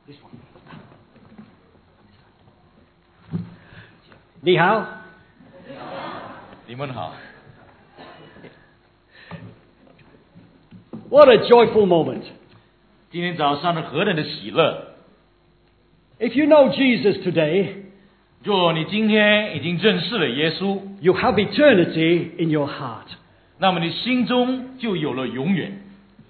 This one. 你好。 你们好。 What a joyful moment. 今天早上是何等的喜乐！ If you know Jesus today, 若你今天已经认识了耶稣， you have eternity in your heart. 那么你心中就有了永远。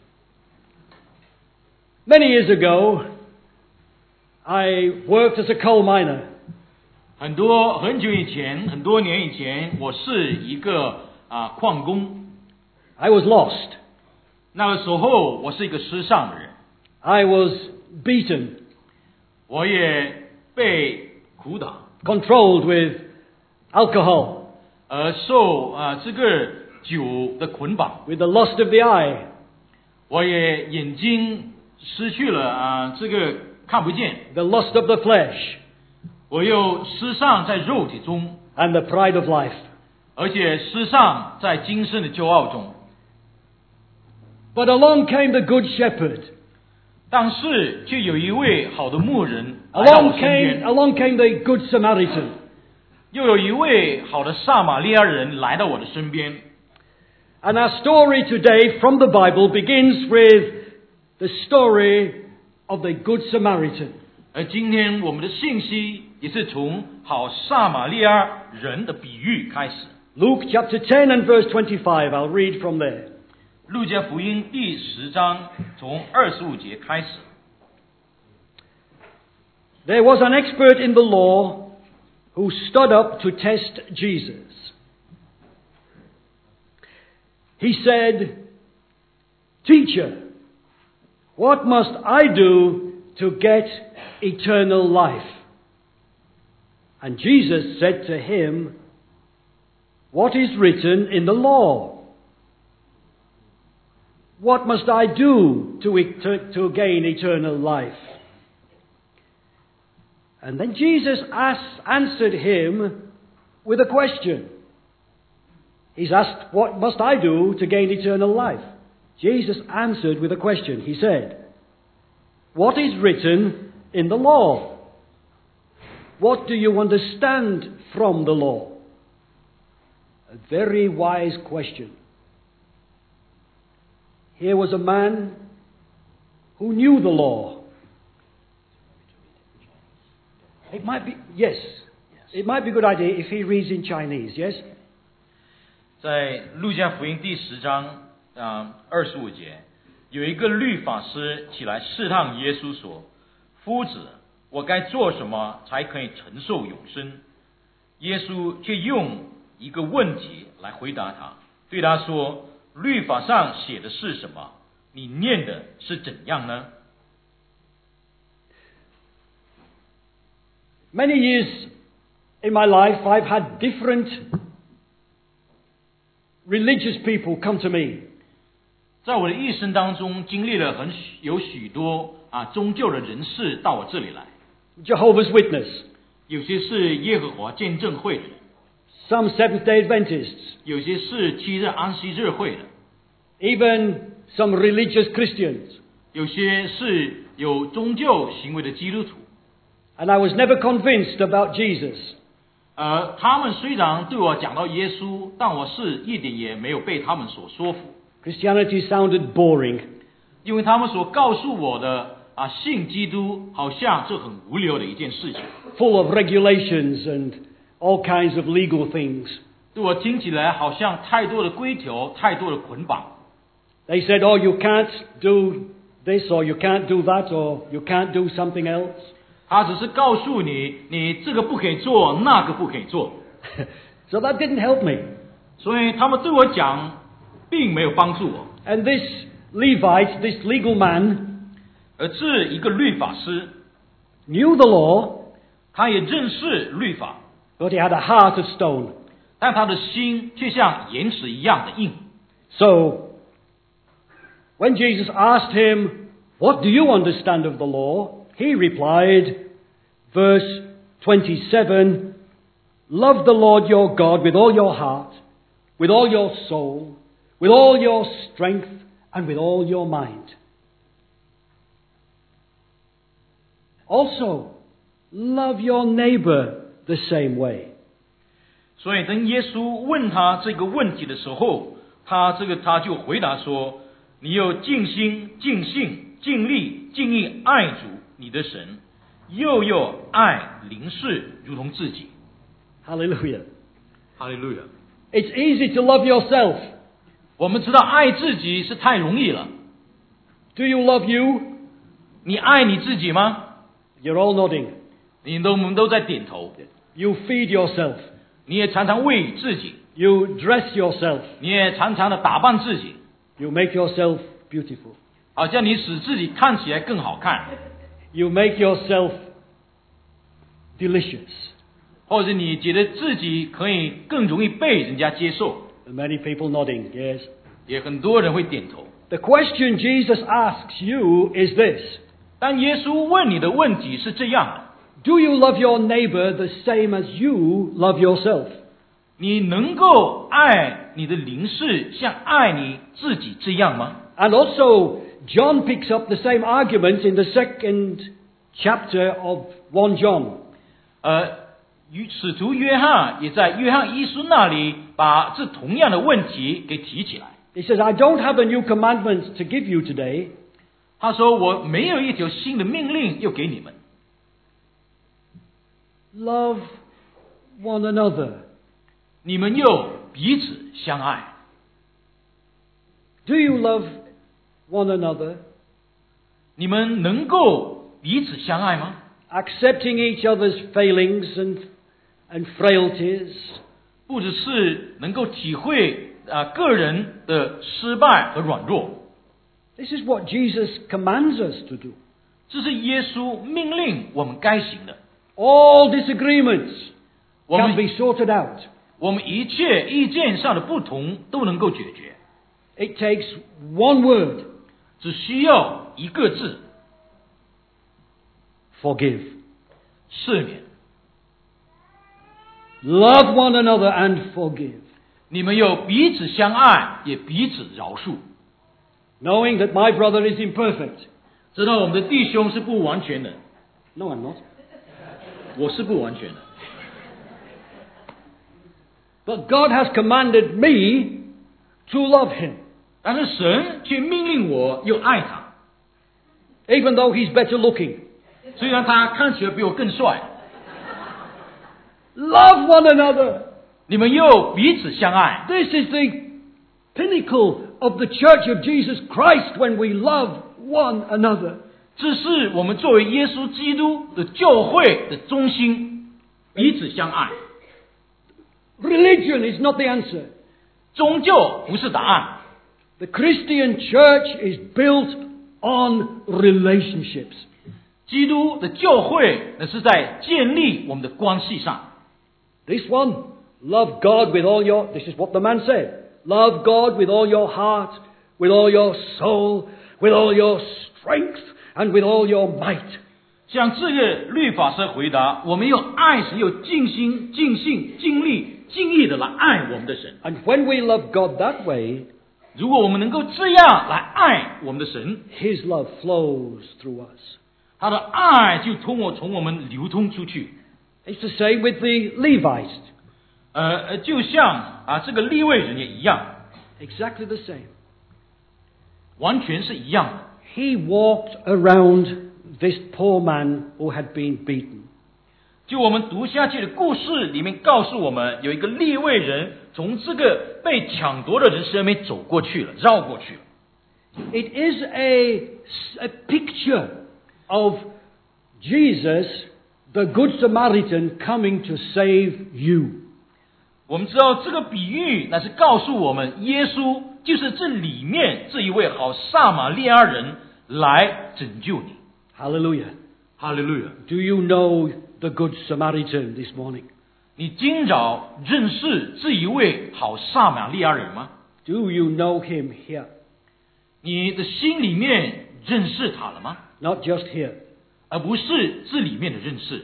Many years ago, I worked as a coal miner. 很久以前，很多年以前，我是一个矿工。 I was lost. 那个时候，我是一个失丧的人。 I was beaten, 我也被苦打， controlled with alcohol, 受这个酒的捆绑。 with the lust of the eye, 我也眼睛失去了这个看不见。 the lust of the flesh, 我又失丧在肉体中， and the pride of life. 而且失丧在今生的骄傲中。 But along came the good shepherd. 但是却有一位好的牧人来到我身边， Along came the good Samaritan. 又有一位好的撒玛利亚人来到我的身边。 And our story today from the Bible begins with the story of the good Samaritan. 而今天我们的信息也是从好撒玛利亚人的比喻开始。 Luke chapter 10 and verse 25. I'll read from there. 路加福音第10章从25节开始。 There was an expert in the law who stood up to test Jesus. He said, "Teacher, what must I do to get eternal life?" And Jesus said to him, "What is written in the law? What must I do to gain eternal life?" And then Jesus answered him with a question. He's asked, "What must I do to gain eternal life?" Jesus answered with a question. He said, "What is written in the law? What do you understand from the law?" A very wise question. Here was a man who knew the law. It might be a good idea if he reads in Chinese, yes? 在路加福音第10章25节，有一个律法师起来试探耶稣说：“夫子，我该做什么才可以承受永生？”耶稣却用一个问题来回答他，对他说：“律法上写的是什么？你念的是怎样呢？” Many years in my life, I've had different religious people come to me. 在我的一生当中，经历了有许多宗教的人士到我这里来， Jehovah's Witness, 有些是耶和华见证会的， some Seventh-day Adventists, 有些是7日安息日会的， even some religious Christians. 有些是有宗教行为的基督徒。 And I was never convinced about Jesus. 他们虽然对我讲到耶稣，但我是一点也没有被他们所说服， Christianity sounded boring. 因为他们所告诉我的信基督好像是很无聊的一件事情， Full of regulations and all kinds of legal things. 对我听起来好像太多的规条，太多的捆绑。 They said, "Oh, you can't do this, or you can't do that, or you can't do something else." 他只是告诉你，你这个不可以做，那个不可以做。 So that didn't help me. 所以他们对我讲，并没有帮助我。 And this Levite, this legal man, 而这一个律法师 knew the law, 他也认识律法， but he had a heart of stone. 但他的心却像岩石一样的硬。 So, when Jesus asked him, "What do you understand of the law?" he replied, verse 27, "Love the Lord your God with all your heart, with all your soul, with all your strength, and with all your mind." Also, love your neighbor the same way. 所以当耶稣问他这个问题的时候，他就回答说：你有尽心、尽性、尽力、尽意爱主你的神，又有爱邻舍如同自己。 Hallelujah. 哈利路亚！ It's easy to love yourself. 我们知道爱自己是太容易了。 Do you love you? 你爱你自己吗？ You're all nodding. 我们都在点头。 You feed yourself. 你也常常喂自己， You dress yourself. 你也常常的打扮自己， You make yourself beautiful. 好像你使自己看起来更好看， You make yourself delicious. 或者你觉得自己可以更容易被人家接受， And many people nodding, yes. 也很多人会点头。 The question Jesus asks you is this. 但耶稣问你的问题是这样的： Do you love your neighbor the same as you love yourself? 你能够爱你的邻舍像爱你自己这样吗？ And also, John picks up the same argument in the second chapter of 1 John. 使徒约翰也在约翰一书那里把这同样的问题给提起来。 He says, I don't have a new commandment to give you today, 他说：“我没有一条新的命令要给你们， love one another. 你们要彼此相爱。 Do you love one another? 你们能够彼此相爱吗？ Accepting each other's failings and frailties, 不只是能够体会个人的失败和软弱， this is what Jesus commands us to do. 这是耶稣命令我们该行的。 All disagreements 我 can 们 be sorted out. 我们一切意见上的不同都能够解决， It takes one word, 只需要一个字： forgive. 赦免。 Love one another and forgive. 你们要彼此相爱，也彼此饶恕。 Knowing that my brother is imperfect. 知道我们的弟兄是不完全的， No, I'm not. 我是不完全的。 But God has commanded me to love him, 但是神却命令我要爱他， even though he's better looking. 虽然他看起来比我更帅。 Love one another. 你们要彼此相爱， This is the pinnacle of the Church of Jesus Christ when we love one another. 这是我们作为耶稣基督的教会的中心，彼此相爱。 Religion is not the answer. 宗教不是答案， The Christian church is built on relationships. 基督的教会那是在建立我们的关系上。 This one, love God with all your, this is what the man said. Love God with all your heart, with all your soul, with all your strength, and with all your might. 像这个律法师回答：我们要爱神，要尽心、尽性、尽力、尽意的来爱我们的神。 And when we love God that way, 如果我们能够这样来爱我们的神， His love flows through us. 他的爱就从我们流通出去。 It's the same with the Levites. 就像这个利未人也一样， Exactly the same. 完全是一样的。 He walked around this poor man who had been beaten. 就我们读下去的故事里面告诉我们，有一个利未人从这个被抢夺的人身边走过去了，绕过去了。 It is a picture of Jesus, the Good Samaritan, coming to save you. 我们知道这个比喻乃是告诉我们，耶稣就是这里面这一位好撒玛利亚人来拯救你。 Hallelujah. 哈利路亚！ Do you know the Good Samaritan this morning? 你今早认识这一位好撒玛利亚人吗？ Do you know him here? 你的心里面认识他了吗？ Not just here. 而不是这里面的认识。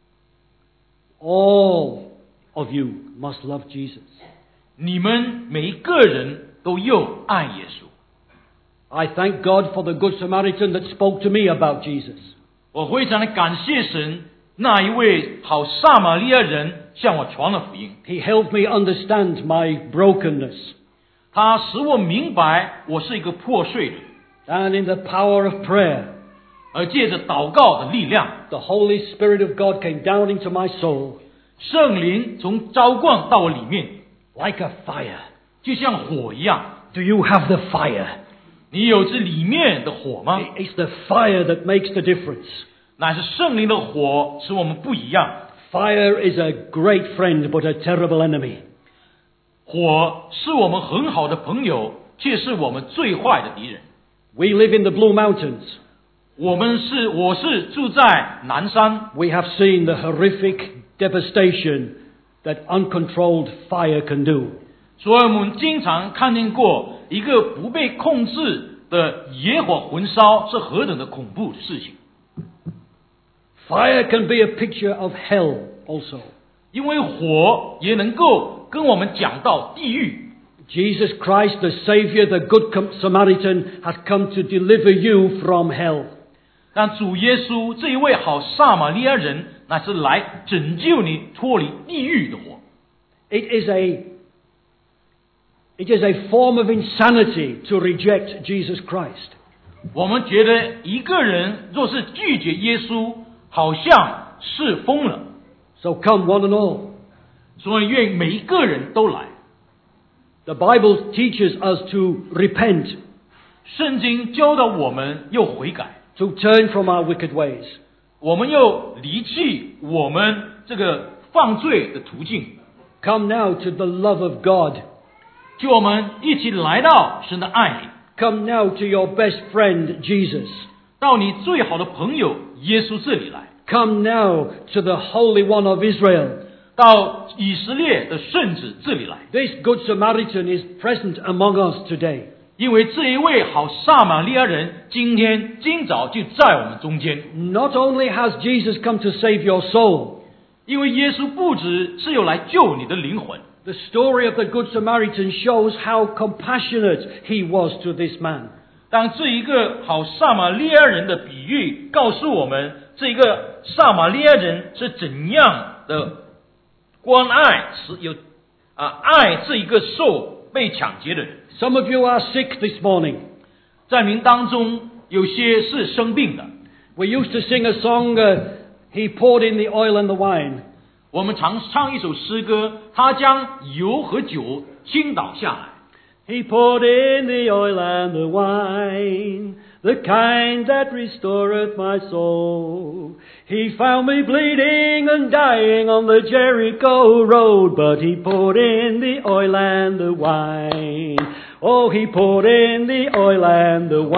All of you must love Jesus. 你们每一个人都要爱耶稣。 I thank God for the Good Samaritan that spoke to me about Jesus. 我非常的感谢神，那一位好撒玛利亚人向我传了福音， He helped me understand my brokenness. 他使我明白我是一个破碎的， And in the power of prayer, 而借着祷告的力量， the Holy Spirit of God came down into my soul 圣灵从浇灌到我里面， like a fire. 就像火一样。 Do you have the fire? 你有这里面的火吗？ It's the fire that makes the difference. 乃是圣灵的火使我们不一样。 Fire is a great friend, but a terrible enemy. 火是我们很好的朋友，却是我们最坏的敌人。 We live in the Blue Mountains. 我是住在南山， We have seen the horrific devastation that uncontrolled fire can do. 所以我们经常看见过一个不被控制的野火焚烧是何等的恐怖的事情。 Fire can be a picture of hell also. 因为火也能够跟我们讲到地狱。 Jesus Christ, the Savior, the Good Samaritan, has come to deliver you from hell. 但主耶稣这一位好撒玛利亚人，乃是来拯救你脱离地狱的火。 It is a form of insanity to reject Jesus Christ. 我们觉得一个人若是拒绝耶稣，好像是疯了。 So come one and all. 所以愿每一个人都来。 The Bible teaches us to repent, 圣经教导我们要悔改， to turn from our wicked ways. 我们要离弃我们这个犯罪的途径。 Come now to the love of God. 就我们一起来到神的爱里， Come now to your best friend, Jesus. 到你最好的朋友耶稣这里来， Come now to the Holy One of Israel. 到以色列的圣子这里来。 This Good Samaritan is present among us today. 因为这一位好撒玛利亚人，今早就在我们中间。 Not only has Jesus come to save your soul, 因为耶稣不只是有来救你的灵魂， the story of the Good Samaritan shows how compassionate he was to this man. 当这一个好撒玛利亚人的比喻告诉我们，这个撒玛利亚人是怎样的关爱，爱这一个受被抢劫的人。 Some of you are sick this morning. 在民当中，有些是生病的。 We used to sing a song, He poured in the oil and the wine. 我们常唱一首诗歌，他将油和酒倾倒下来。 He poured in the oil and the wine, the kind that restoreth my soul. He found me bleeding and dying on the Jericho road, but he poured in the oil and the wine. Oh, he poured in the oil and the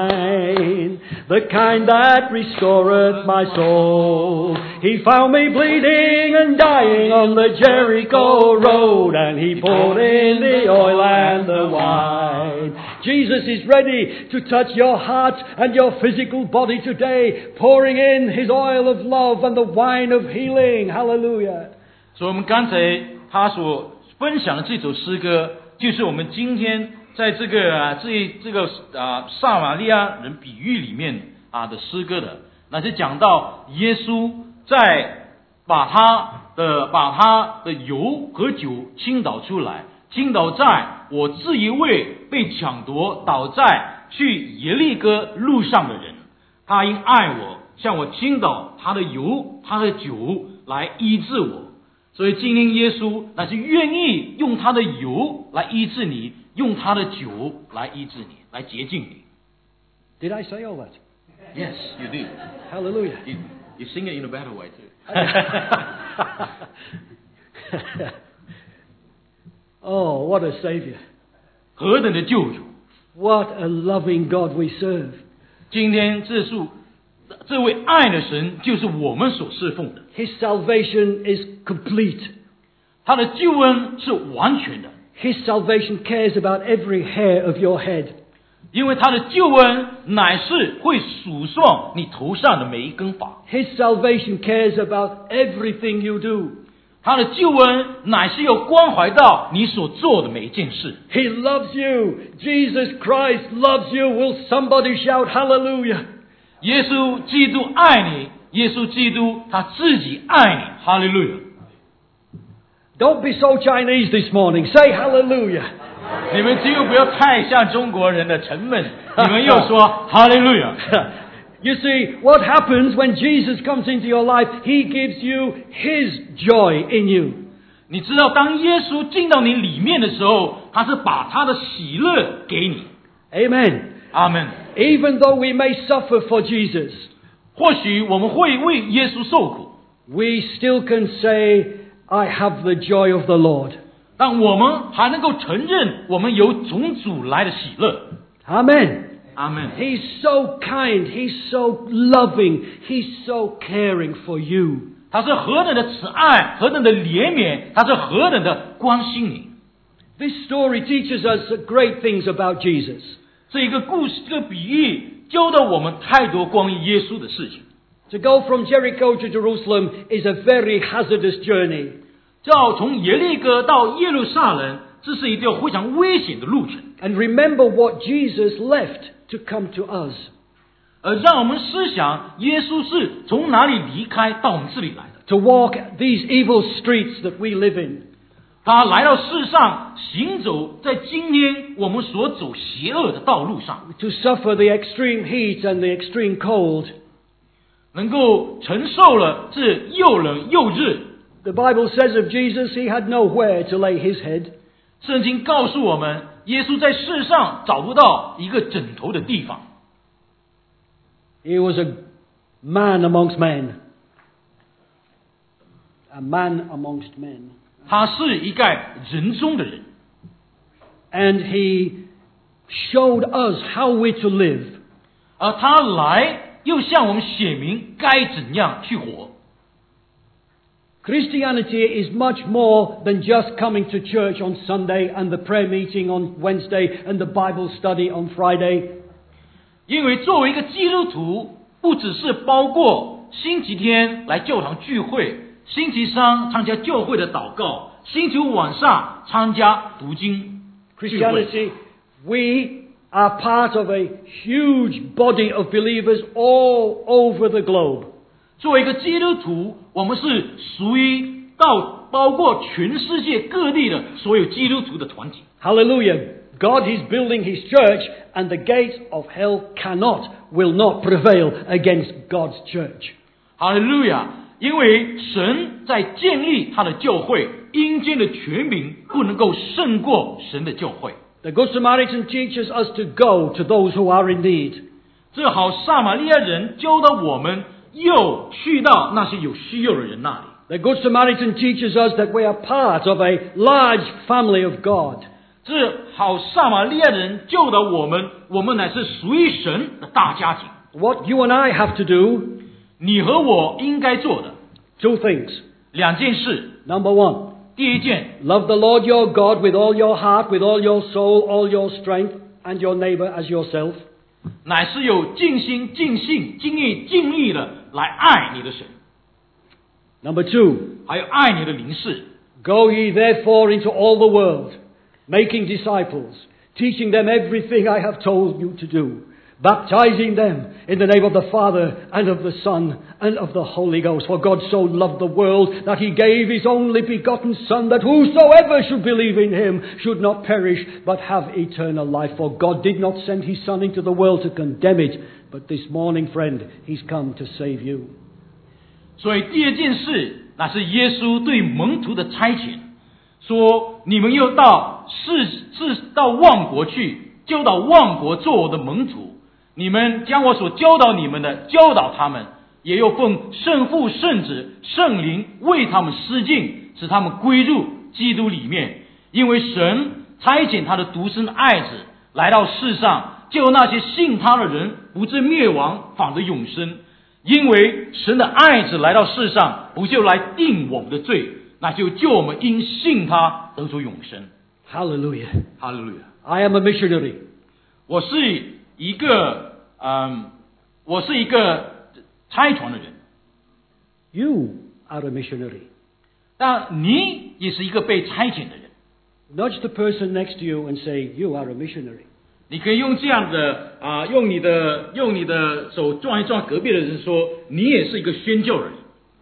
wine, the kind that restoreth my soul. He found me bleeding and dying on the Jericho road, and he poured in the oil and the wine. Jesus is ready to touch your heart and your physical body today, pouring in his oil of love and the wine of healing. Hallelujah. 所以我们刚才他所分享的这首诗歌，就是我们今天在这个撒玛利亚人比喻里面的诗歌的，那是讲到耶稣在把他的油和酒倾倒出来，倾倒在我这一位被抢夺倒在去耶利哥路上的人，他因爱我，向我倾倒他的油他的酒来医治我。所以今天耶稣乃是愿意用他的油来医治你，用他的酒来医治你，来洁净你。 Did I say all that? Yes, you do. Hallelujah. You sing it in a better way too. Oh, what a Savior. 何等的救主！ What a loving God we serve. 今天这位爱的神就是我们所侍奉的， His salvation is complete. 他的救恩是完全的， His salvation cares about every hair of your head. 因为他的救恩乃是会数算你头上的每一根发， His salvation cares about everything you do. 他的救恩乃是要关怀到你所做的每一件事。 He loves you. Jesus Christ loves you. Will somebody shout hallelujah? 耶稣基督爱你，耶稣基督他自己爱你，哈利路亚。 Don't be so Chinese this morning. Say hallelujah. 你们今后不要太像中国人的沉闷，你们又说哈利路亚。 You see, what happens when Jesus comes into your life? He gives you His joy in you. 你知道，当耶稣进到你里面的时候，他是把他的喜乐给你。 Amen. 阿门。 Even though we may suffer for Jesus, 或许我们会为耶稣受苦， we still can say, I have the joy of the Lord. 但我们还能够承认我们有从主来的喜乐。 Amen. 阿门。 He's so kind. He's so loving. He's so caring for you. 他是何等的慈爱，何等的怜悯，他是何等的关心你。 This story teaches us great things about Jesus. 这一个故事，这个比喻教导我们太多关于耶稣的事情。 To go from Jericho to Jerusalem is a very hazardous journey. 要从耶利哥到耶路撒冷，这是一条非常危险的路程。 And remember what Jesus left to come to us. 让我们思想，耶稣是从哪里离开到我们这里来的？ To walk these evil streets that we live in. 他来到世上，行走在今天我们所走邪恶的道路上， To suffer the extreme heat and the extreme cold. 能够承受了这又冷又热。 The Bible says of Jesus, He had nowhere to lay His head. 圣经告诉我们，耶稣在世上找不到一个枕头的地方。 He was a man amongst men. A man amongst men. 他是一个人中的人， And He showed us how we're to live. 而他来又向我们显明该怎样去活。 Christianity is much more than just coming to church on Sunday and the prayer meeting on Wednesday and the Bible study on Friday. 因为作为一个基督徒，不只是包括星期天来教堂聚会，星期三参加教会的祷告，星期五晚上参加读经聚会。 Christianity, we are part of a huge body of believers all over the globe. 作为一个基督徒，我们是属于到包括全世界各地的所有基督徒的团体。 Hallelujah. God is building His church and the gates of hell will not prevail against God's church. 哈利路亚！因为神在建立他的教会，阴间的权柄不能够胜过神的教会。 The Good Samaritan teaches us to go to those who are in need. 这好撒玛利亚人教导我们，又去到那些有需要的人那里。 The Good Samaritan teaches us that we are part of a large family of God. 这好撒玛利亚人教导我们，我们乃是属于神的大家庭。 What you and I have to do, 你和我应该做的 two things. 两件事。 Number one, 第一件， love the Lord your God with all your heart, with all your soul, all your strength, and your neighbor as yourself. 乃是有尽心、尽性、尽意、尽力的来爱你的神， Number two, 还有爱你的邻舍。 go ye therefore into all the world, making disciples, teaching them everything I have told you to do, baptizing them in the name of the Father and of the Son and of the Holy Ghost. For God so loved the world that He gave His only begotten Son, that whosoever should believe in Him should not perish but have eternal life. For God did not send His Son into the world to condemn it, but this morning, friend, He's come to save you. 所以第二件事，那是耶稣对门徒的差遣，说你们要到到万国去，教导万国做我的门徒。你们将我所教导你们的教导他们，也要奉圣父、圣子、圣灵为他们施浸，使他们归入基督里面。因为神差遣他的独生爱子来到世上，救那些信他的人不至灭亡，反得永生。因为神的爱子来到世上，不就来定我们的罪，那就救我们因信他得着永生。 Hallelujah. 哈利路亚！ I am a missionary. 我是一个差传的人， You are a missionary. 但你也是一个被差遣的人。 Nudge the person next to you and say, you are a missionary. 你可以用这样的用你的手撞一撞隔壁的人说，你也是一个宣教人。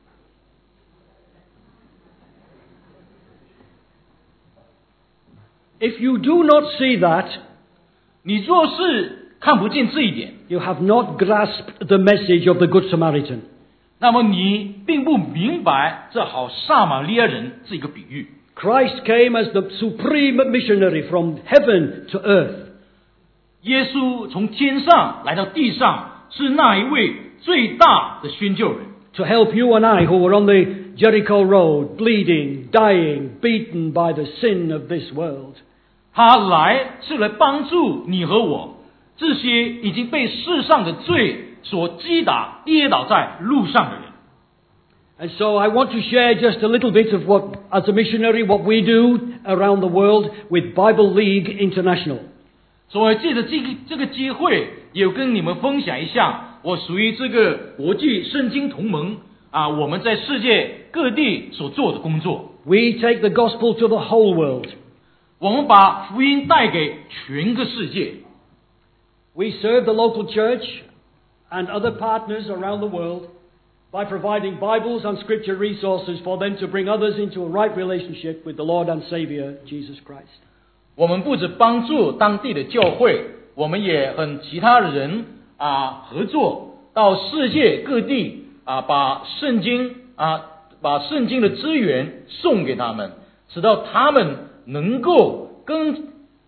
If you do not see that, 你若是看不见这一点， you have not grasped the message of the Good Samaritan. 那么你并不明白这好撒玛利亚人这个比喻。 Christ came as the supreme missionary from heaven to earth. 耶稣从天上来到地上，是那一位最大的宣教人， To help you and I who were on the Jericho road, bleeding, dying, beaten by the sin of this world. 他来是来帮助你和我，这些已经被世上的罪所击打、跌倒在路上的人。 And so I want to share just a little bit of what, as a missionary, what we do around the world with Bible League International. 所以借着这个机会，也跟你们分享一下，我属于这个国际圣经同盟我们在世界各地所做的工作。 We take the gospel to the whole world. 我们把福音带给全个世界。 We serve the local church and other partners around the world by providing Bibles and scripture resources for them to bring others into a right relationship with the Lord and Savior, Jesus Christ. 我们不止帮助当地的教会，我们也和其他的人合作，到世界各地把圣经的资源送给他们，直到他们能够跟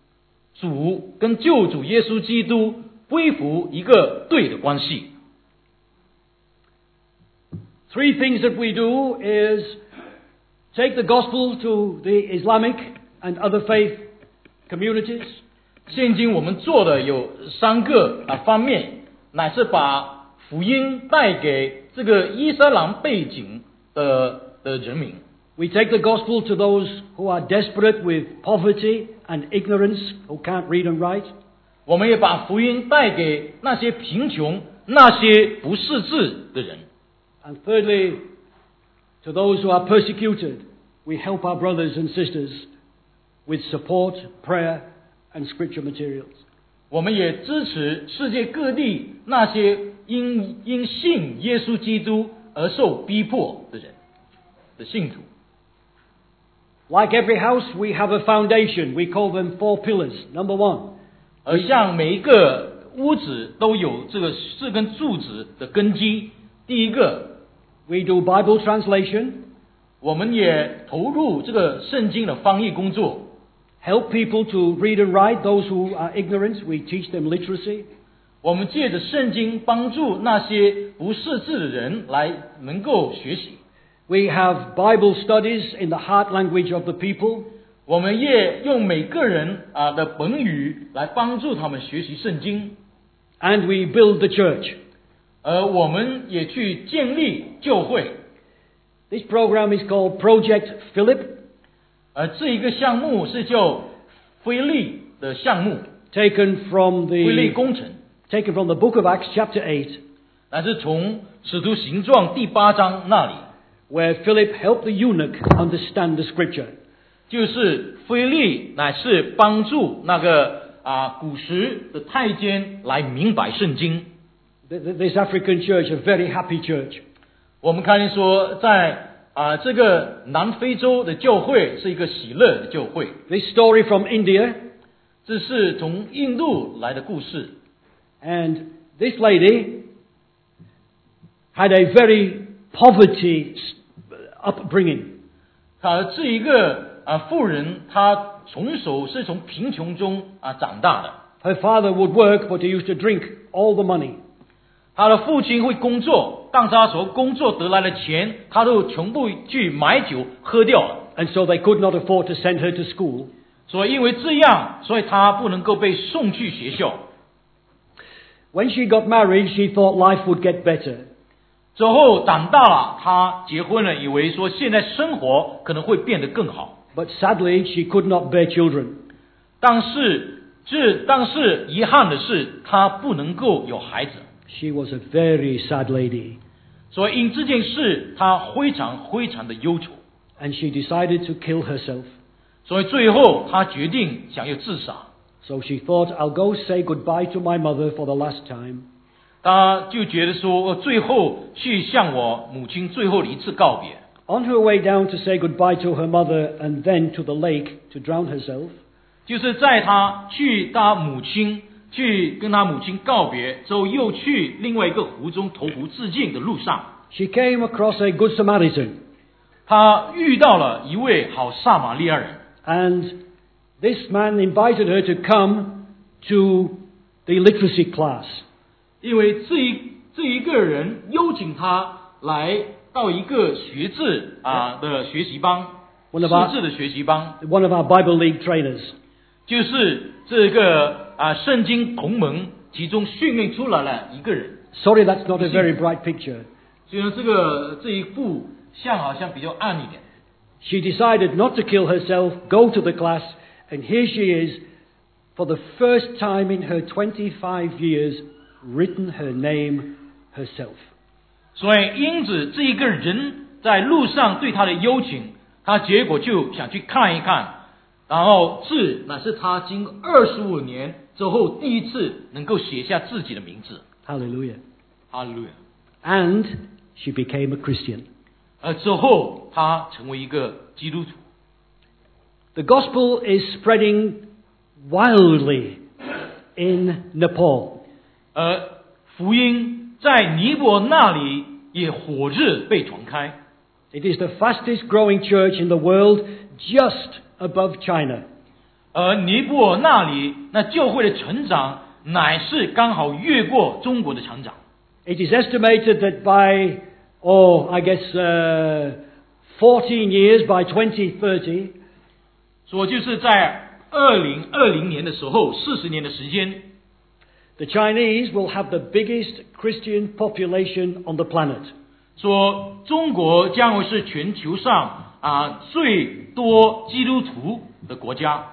救主耶稣基督恢复一个对的关系。 Three things that we do is take the gospel to the Islamic and other faith communities. 现今我们做的有3个方面，乃是把福音带给这个伊斯兰背景的人民。 We take the gospel to those who are desperate with poverty and ignorance, who can't read and write. 我们也把福音带给那些贫穷、那些不识字的人。 And thirdly, to those who are persecuted, we help our brothers and sisters with support, prayer, and scripture materials. 我们也支持世界各地那些因信耶稣基督而受逼迫的人的信徒。 Like every house, we have a foundation. We call them 4 pillars. Number 1, 而像每一个屋子都有这个4根柱子的根基。第一个， we do Bible translation, 我们也投入这个圣经的翻译工作。 help people to read and write. Those who are ignorant, we teach them literacy. 我们借着圣经帮助那些不识字的人来能够学习。 We have Bible studies in the heart language of the people. 我们也用每个人的本语来帮助他们学习圣经。 And we build the church. 而我们也去建立教会。 This program is called Project Philip. 而这一个项目是叫腓利的项目， Taken from 腓利 the 工程， taken from the book of Acts chapter 8, 乃是从使徒行状第8章那里， where Philip helped the eunuch understand the scripture. 就是腓利乃是帮助那个古时的太监来明白圣经。 This African church, a very happy church. 我们看见说，在这个南非洲的教会是一个喜乐的教会。 This story from India, 这是从印度来的故事。 and this lady had a very poverty upbringing. 这一个妇人，她从小是从贫穷中长大的。 Her father would work, but he used to drink all the money. 她的父亲会工作，但是他所工作得来的钱，他都全部去买酒喝掉了。 And so they could not afford to send her to school. 所以因为这样，所以她不能够被送去学校。 When she got married, she thought life would get better. 之后长大了，她结婚了，以为说现在生活可能会变得更好。 But sadly, she could not bear children. 但是遗憾的是，她不能够有孩子。 She was a very sad lady. 所以因这件事，她非常非常的忧愁。 And she decided to kill herself. 所以最后她决定想要自杀。 So she thought, I'll go say goodbye to my mother for the last time. 他就觉得说，我最后去向我母亲最后的一次告别。 On her way down to say goodbye to her mother and then to the lake to drown herself, 就是在他去他母亲去跟他母亲告别之后，又去另外一个湖中投湖自尽的路上， she came across a good Samaritan. 他遇到了一位好撒玛利亚人， And this man invited her to come to the literacy class. 因为这一个人邀请他来到一个学制的学习班，识字的学习班， One of our Bible League trainers. 就是这个圣经同盟其中训练出来了一个人。 Sorry, that's not a very bright picture. 虽然这一幅像好像比较暗一点。 She decided not to kill herself, go to the class, and here she is, for the first time in her 25 years, written her name herself. 所以因此这一个人在路上对他的邀请，他结果就想去看一看，然后字乃是他经过25年之后第一次能够写下自己的名字。 Hallelujah. 哈利路亚。 And she became a Christian. 之后他成为一个基督徒。 The gospel is spreading wildly in Nepal. 福音在尼泊尔那里也火热被传开。 It is the fastest growing church in the world, just above China. 尼泊尔那里那教会的成长乃是刚好越过中国的成长。 It is estimated that by, I guess, 14 years, by 2030, 说就是在2020年的时候，40年的时间， the Chinese will have the biggest Christian population on the planet. 说中国将会是全球上最多基督徒的国家。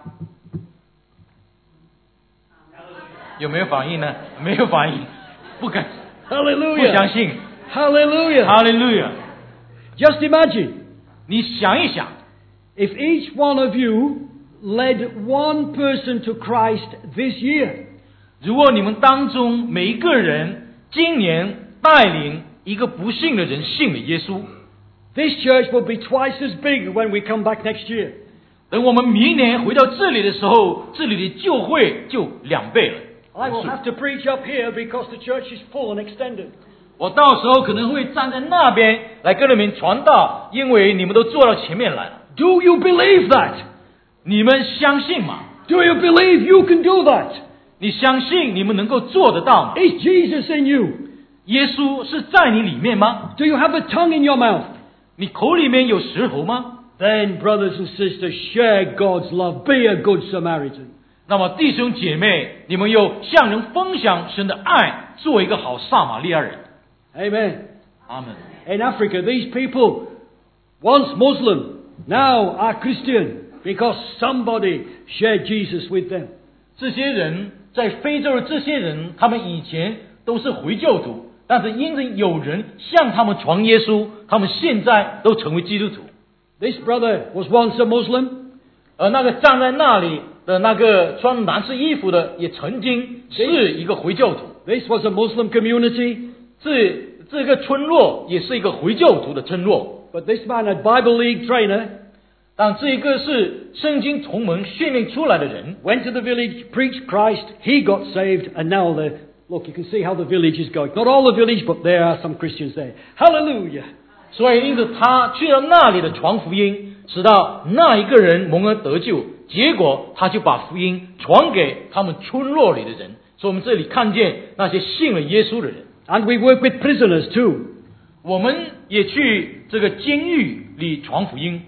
有没有反应呢？没有反应，不敢，不 Hallelujah! 相信。 Hallelujah! 哈利路亚！ Just imagine 你想一想， if each one of you led one person to Christ this year. 如果你们当中每一个人今年带领一个不信的人信了耶稣， This church will be twice as big when we come back next year. 等我们明年回到这里的时候，这里的教会就2倍了。 I will have to preach up here because the church is full and extended. 我到时候可能会站在那边来跟你们传道，因为你们都坐到前面来了。 Do you believe that? 你们相信吗？ Do you believe you can do that? 你相信你们能够做得到吗？ Is Jesus in you? 耶稣是在你里面吗？ Do you have a tongue in your mouth? 你口里面有石头吗？ Then, brothers and sisters, share God's love. Be a good Samaritan. 那么弟兄姐妹，你们又向人分享神的爱，做一个好撒玛利亚人。 Amen. 阿门。 In Africa, these people, once Muslim, now are Christian because somebody shared Jesus with them. 这些人在非洲的这些人，他们以前都是回教徒，但是因着有人向他们传耶稣，他们现在都成为基督徒。 This brother was once a Muslim. 而那个站在那里的那个穿蓝色衣服的，也曾经是一个回教徒。 This was a Muslim community. 这个村落也是一个回教徒的村落。 But this man, a Bible League trainer, 但这个是圣经同盟训练出来的人， went to the village, preached Christ, he got saved, and now look, you can see how the village is going. Not all the village, but there are some Christians there. Hallelujah! 所以因此他去到那里的传福音，使到那一个人蒙恩得救，结果他就把福音传给他们村落里的人。所以我们这里看见那些信了耶稣的人。 And we work with prisoners too. 我们也去这个监狱里传福音。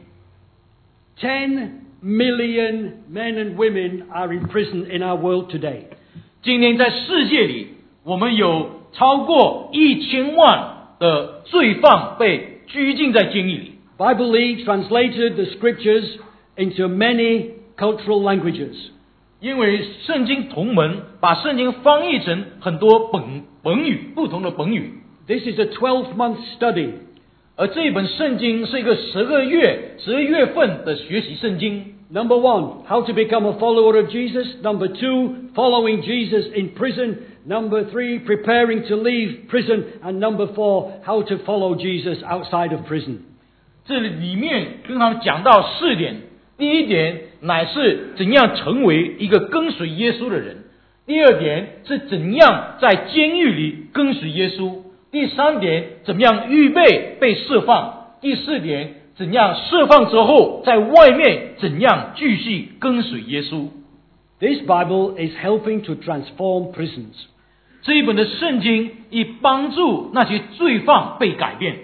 10 million men and women are in prison in our world today. 今天在世界里，我们有超过1000万的罪犯被拘禁在监狱里。 Bible League translated the scriptures into many cultural languages. 因为圣经同门把圣经翻译成很多本语，不同的本语。 This is a 12-month study. 而这一本圣经是一个12月份的学习圣经。 Number 1, how to become a follower of Jesus. Number 2, following Jesus in prison. Number 3, preparing to leave prison. And number 4, how to follow Jesus outside of prison. 这里面跟他们讲到4点。第一点乃是怎样成为一个跟随耶稣的人。第二点是怎样在监狱里跟随耶稣。第3点怎么样预备被释放。第4点怎样释放之后在外面怎样继续跟随耶稣。 This Bible is helping to transform prisons. 这一本的圣经以帮助那些罪犯被改变。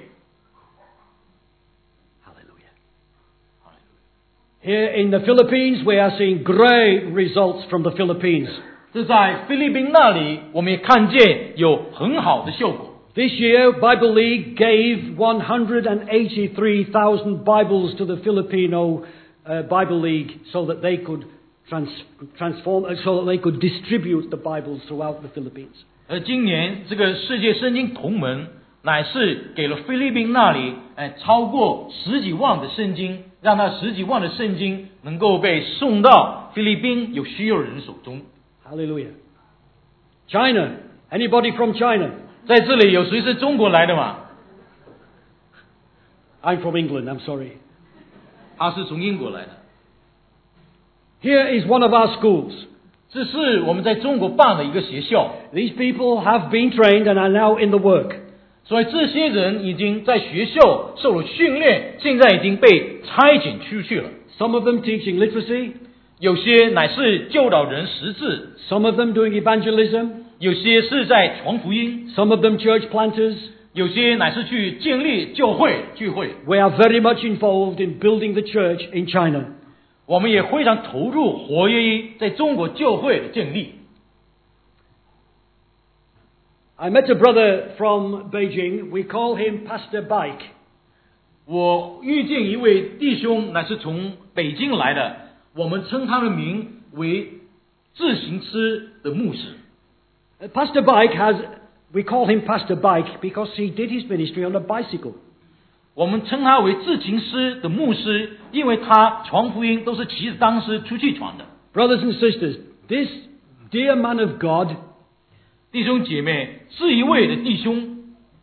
Here in the Philippines, we are seeing great results from the Philippines. 这在菲律宾那里，我们也看见有很好的效果。 This year, Bible League gave 183,000 Bibles to the Filipino Bible League so that they could so that they could distribute the Bibles throughout the Philippines. 今年这个世界圣经同盟乃是给了菲律宾那里超过10几万的圣经，让那10几万的圣经能够被送到菲律宾有需要的人手中。 Hallelujah. China. Anybody from China? 在这里有谁是中国来的吗？ I'm from England, I'm sorry. 他是从英国来的。 Here is one of our schools. 这是我们在中国办的一个学校。 These people have been trained and are now in the work. 所以这些人已经在学校受了训练，现在已经被差遣出去了。 Some of them teaching literacy. 有些乃是教导人识字， Some of them doing evangelism. 有些是在传福音， Some of them church planters. 有些乃是去建立教会聚会。 We are very much involved in building the church in China. 我们也非常投入活跃于在中国教会的建立。 I met a brother from Beijing. We call him Pastor Bike. 我遇见一位弟兄，乃是从北京来的，我们称他的名为自行车的牧师。 Pastor Bike we call him Pastor Bike because he did his ministry on a bicycle. 我们称他为自行车的牧师，因为他传福音都是骑着单车出去传的。 Brothers and sisters, this dear man of God 弟兄姐妹，这一位的弟兄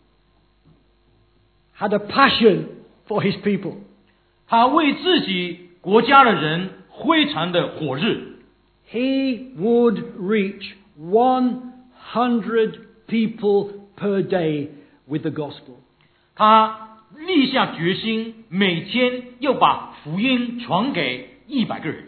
had a passion for his people. 他为自己国家的人非常的火热。 He would reach 100 people per day with the gospel. 他立下决心，每天要把福音传给100个人。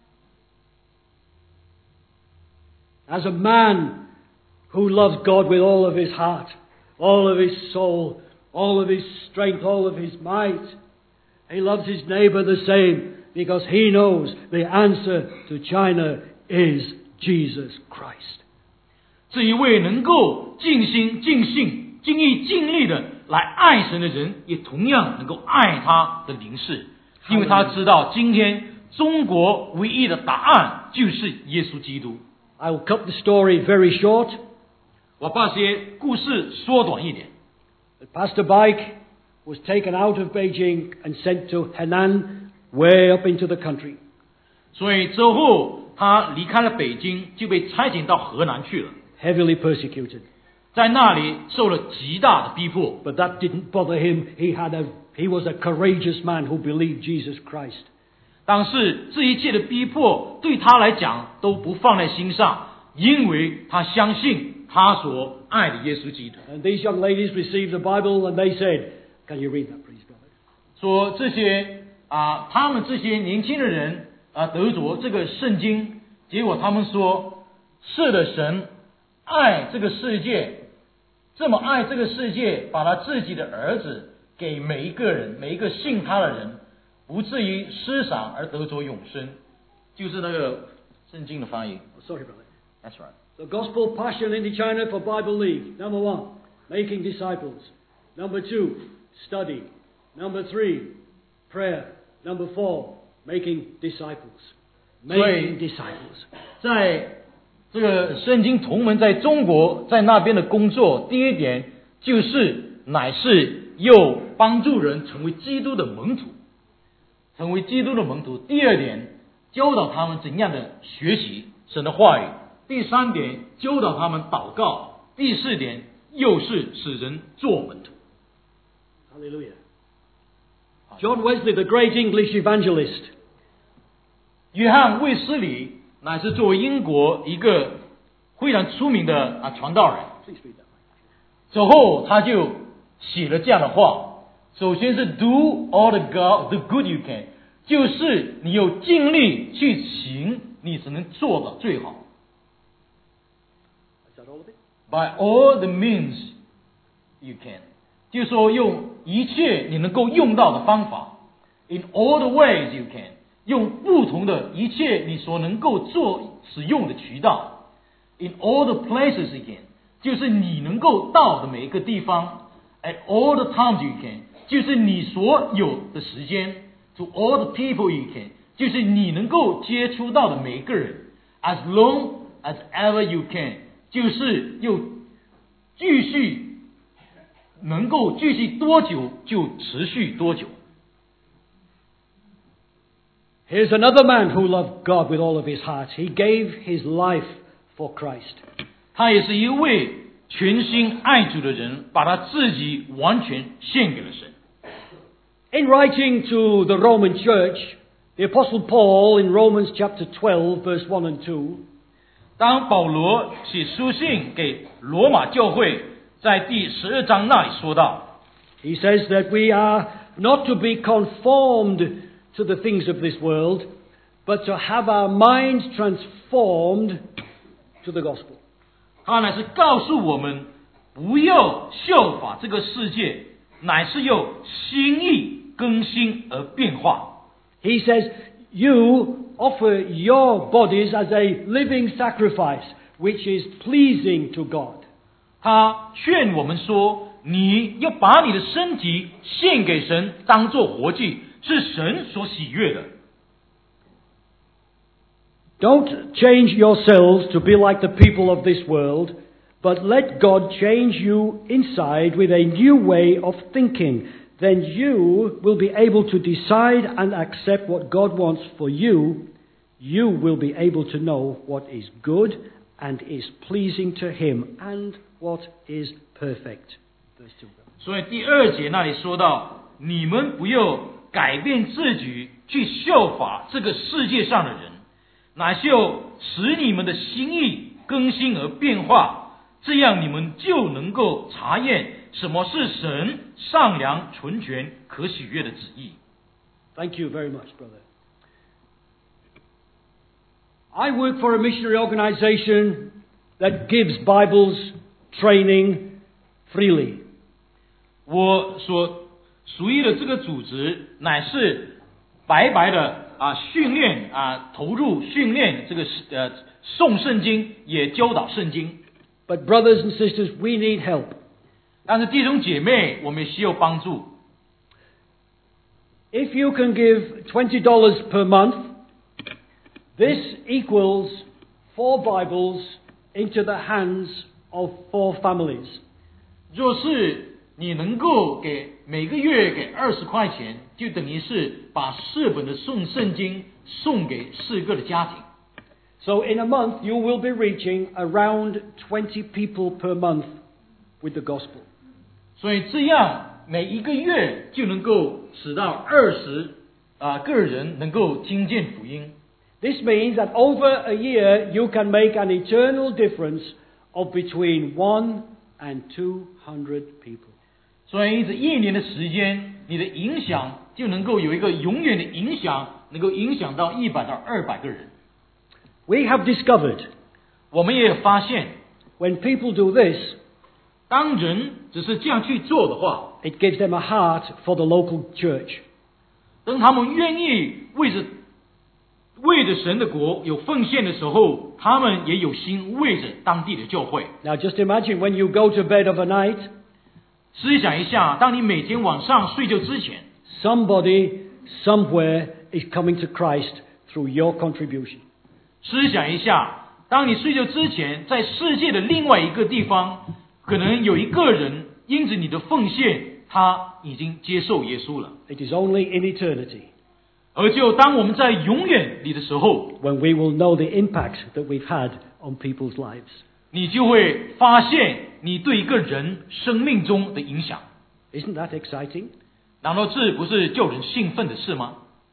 As a man who loves God with all of his heart, all of his soul, all of his strength, all of his might, he loves his neighbor the same because he knows the answer to China is Jesus Christ. 这一位能够尽心尽性尽意尽力的来爱神的人，也同样能够爱他的邻舍，因为他知道今天中国唯一的答案就是耶稣基督。 I will cut the story very short. 我把些故事缩短一点。 Pastor Bike was taken out of Beijing and sent to Henan, way up into the country. 所以之后他离开了北京，就被差遣到河南去了， Heavily persecuted. 在那里受了极大的逼迫。 But that didn't bother him. He was a courageous man who believed Jesus Christ. 但是这一切的逼迫对他来讲都不放在心上，因为他相信他所爱的耶稣基督。 And these young ladies received the Bible and they said, can you read that please, brother? 说这些他们这些年轻的人得着这个圣经，结果他们说，是的，神爱这个世界，这么爱这个世界，把他自己的儿子给每一个人，每一个信他的人，不至于失赏而得着永生。就是那个圣经的翻译。 Oh, sorry, brother. That's right. The gospel passion into China for Bible League. Number 1, making disciples. Number 2, study. Number 3, prayer. Number 4, making disciples. Making disciples. 在这个圣经同门在中国在那边的工作，第一点就是乃是要帮助人成为基督的门徒，成为基督的门徒。第二点教导他们怎样的学习神的话语。第3点，教导他们祷告。第4点，又是使人做门徒。 Hallelujah. John Wesley, the great English evangelist, 约翰卫斯理乃是作为英国一个非常出名的传道人。 please read that. 之后他就写了这样的话，首先是 do all the good you can， 就是你有尽力去行你只能做的最好。 Is that all of it? By all the means you can， 就是说用一切你能够用到的方法。In all the ways you can， 用不同的一切你所能够使用的渠道。In all the places you can， 就是你能够到的每一个地方。At all the times you can， 就是你所有的时间。To all the people you can， 就是你能够接触到的每一个人。As long as ever you can， 就是又继续能够继续多久就持续多久。 Here's another man who loved God with all of his heart. He gave his life for Christ. 他也是一位全心爱主的人，把他自己完全献给了神。 In writing to the Roman church, the Apostle Paul in Romans chapter 12, verse 1 and 2, 当保罗写书信给罗马教会，在第12章那里说到， he says that we are not to be conformed to the things of this world, but to have our minds transformed to the gospel. 他乃是告诉我们，不要效法这个世界，乃是要心意更新而变化。 He says, you offer your bodies as a living sacrifice, which is pleasing to God. 他劝我们说，你要把你的身体献给神，当作活祭，是神所喜悦的。 Don't change yourselves to be like the people of this world, but let God change you inside with a new way of thinking. Then you will be able to decide and accept what God wants for you. You will be able to know what is good and is pleasing to Him and what is perfect. Verse 2. 所以第2节那里说到，你们不要改变自己去效法这个世界上的人，乃是要使你们的心意更新而变化，这样你们就能够查验什么是神善良、纯全、可喜悦的旨意。 Thank you very much, brother. I work for a missionary organization that gives Bibles training freely. 我所属于的这个组织乃是白白的训练投入训练这个诵圣经，也教导圣经。 But brothers and sisters, we need help. 但是弟兄姐妹，我们也需要帮助。 If you can give $20 per month, this equals 4 Bibles into the hands of 4 families. 若是你能够每个月给20块钱，就等于是把4本的圣经送给4个的家庭。 So in a month, you will be reaching around 20 people per month with the gospel. 所以这样每一个月就能够使到20个人能够听见福音。 This means that over a year, you can make an eternal difference of between 1 and 200 people. 所以这1年的时间，你的影响就能够有一个永远的影响，能够影响到100到200个人。 We have discovered 我们也发现， when people do this, 当人只是这样去做的话， it gives them a heart for the local church. 当他们愿意为着神的国有奉献的时候，他们也有心为着当地的教会。 Now just imagine when you go to bed of a night, 思想一下，当你每天晚上睡觉之前， somebody somewhere is coming to Christ through your contribution. 思想一下，当你睡觉之前，在世界的另外一个地方，可能有一个人因着你的奉献，他已经接受耶稣了。 It is only in eternity. 而就当我们在永远里的时候， when we will know the impact that we've had on people's lives. 你就会发现你对一个人生命中的影响。 Isn't that exciting? 难道这不是叫人兴奋的事吗？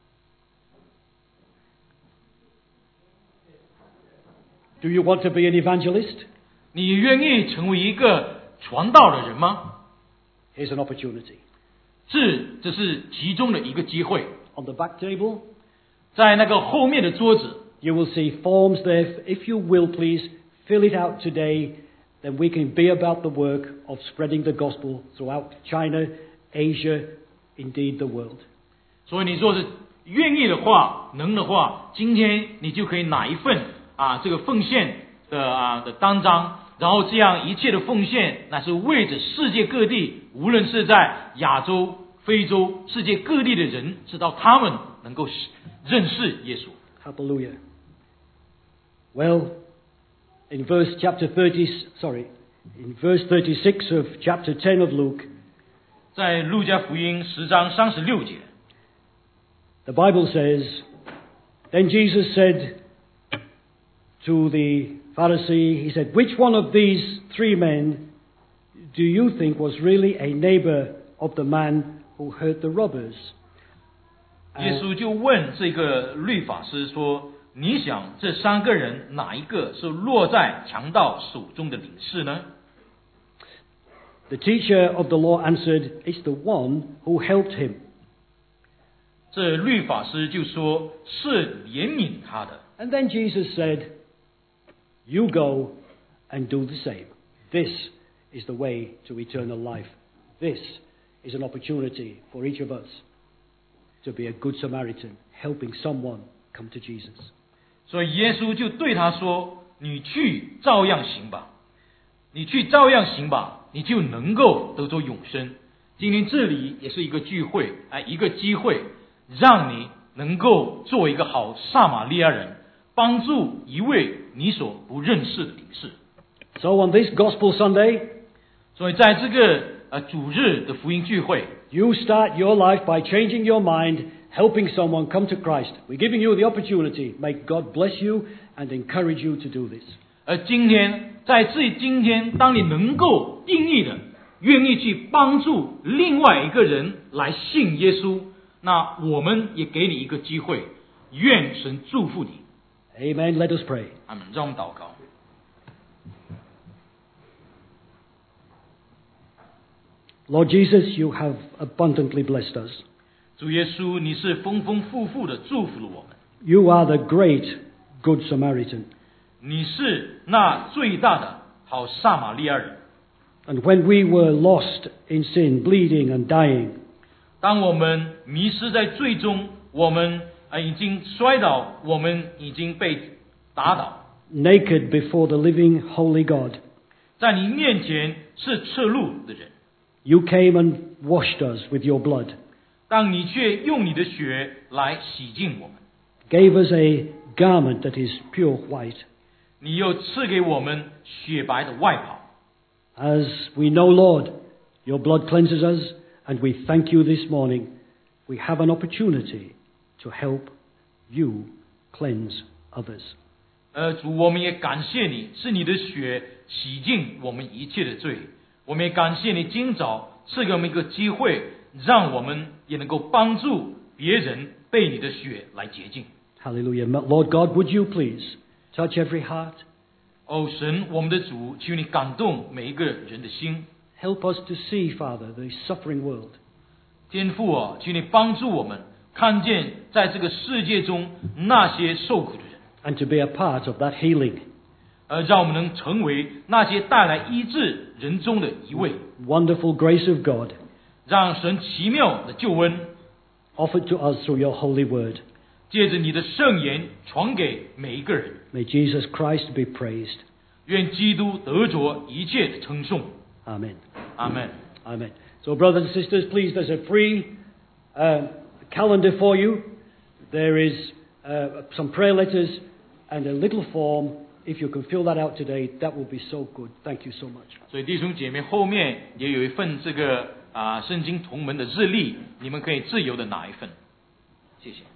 Do you want to be an evangelist? 你愿意成为一个传道的人吗？ Here's an opportunity. 这是其中的一个机会。 On the back table, 在那个后面的桌子， you will see forms there. If you will, please fill it out today. Then we can be about the work of spreading the gospel throughout China, Asia, indeed the world. 所以你若是愿意的话，能的话，今天你就可以拿一份这个奉献的单张，然后这样一切的奉献，那是为着世界各地，无论是在亚洲、非洲、世界各地的人，直到他们能够认识耶稣。 Hallelujah. Well, in verse 36 of chapter 10 of Luke, 在路加福音10章36节， the Bible says, Then Jesus said to the Pharisee, he said, Which one of these 3 men do you think was really a neighbor of the man who hurt the robbers? 耶稣就问这个律法师说：“你想这3个人哪一个是落在强盗手中的领事呢？” The teacher of the law answered, It's the one who helped him. 这律法师就说：“是怜悯他的。” And then Jesus said, You go and do the same. This is the way to eternal life. This is an opportunity for each of us to be a good Samaritan, helping someone come to Jesus. 所以耶稣就对他说：“你去照样行吧，你去照样行吧，你就能够得着永生。”今天这里也是一个聚会，一个机会，让你能够做一个好撒玛利亚人，帮助一位你所不认识的领事。 So on this Gospel Sunday, 所以在这个主日的福音聚会， you start your life by changing your mind, helping someone come to Christ. We're giving you the opportunity. May God bless you and encourage you to do this. 今天今天，当你能够定义的，愿意去帮助另外一个人来信耶稣，那我们也给你一个机会，愿神祝福你。 Amen. Let us pray. 阿们，让我们祷告。 Lord Jesus, you have abundantly blessed us. 主耶稣，你是丰丰富富的祝福了我们。 You are the great Good Samaritan. 你是那最大的好撒玛利亚人。 And when we were lost in sin, bleeding and dying, 当我们迷失在罪中，我们已经摔倒，我们已经被打倒， naked before the living holy God, 在你面前是赤露的人， you came and washed us with your blood, 当你却用你的血来洗净我们， gave us a garment that is pure white. 你又赐给我们雪白的外袍。 As we know, Lord, your blood cleanses us, and we thank you this morning. We have an opportunity to help you cleanse others. 主，我们也感谢你，是你的血洗净我们一切的罪。我们也感谢你今早赐给我们一个机会，让我们也能够帮助别人被你的血来洁净。 Hallelujah. Lord God, would you please touch every heart? 神，我们的主，求你感动每一个人的心。 Help us to see, Father, the suffering world. 天父啊，求你帮助我们看见在这个世界中那些受苦的人， And to be a part of that healing. 让我们能成为那些带来医治人中的一位， Wonderful grace of God 让神奇妙的救恩 offered to us through your holy word. 借着你的圣言传给每一个人。 May Jesus Christ be praised. 愿基督得着一切的称颂。 Amen. 阿门。 Amen. So, brothers and sisters, please, there's a free calendar for you. There is some prayer letters and a little form. If you can fill that out today, that will be so good. Thank you so much. 所以弟兄姐妹后面也有一份这个圣经同门的日历，你们可以自由的拿一份。谢谢。